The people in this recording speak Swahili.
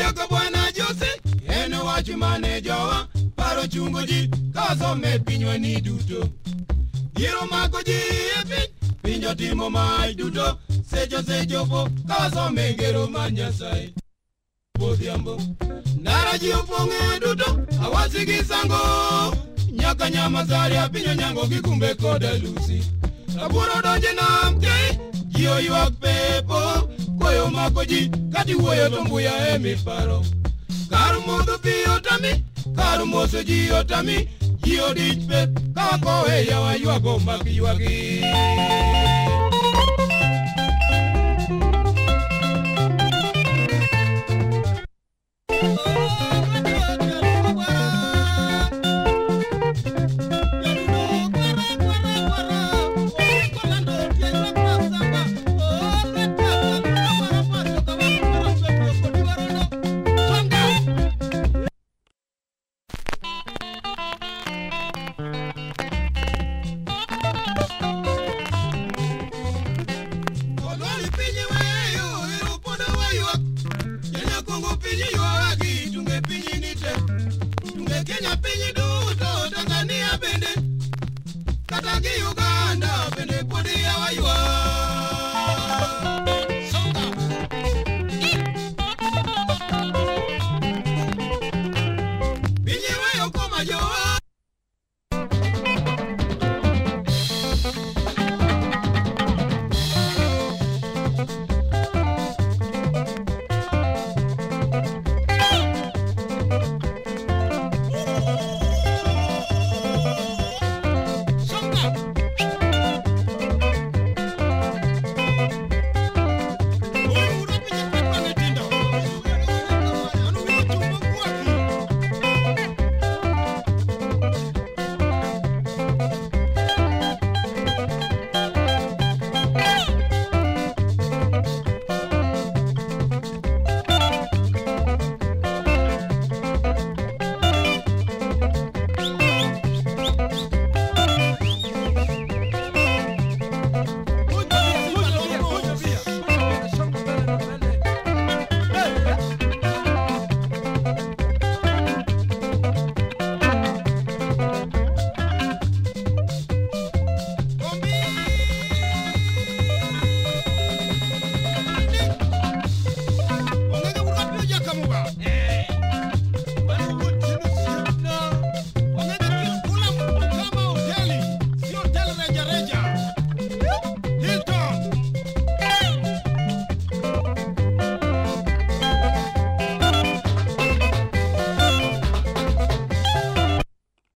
ka bwana Jose en wach mane jowa paro chungo ji kaso me pinywa ni duto Giro mako ji e piny pinjo timo mai duto sejo po kaso me gero mar Nyasaye Podhiambo Ndara ji opong'e duto awasi gi sango Nyaka nyama zaria pinyo nyango gi kumbe koda lusi Rabuoro donje nam kei ji oyuak pepo Koyo mako ji kati wuoyo to mbuya e miparo Kar modho pi otami Kar moso ji otami Ji odich pep Kako e yawa yuago mak yuagi Kenya pinyi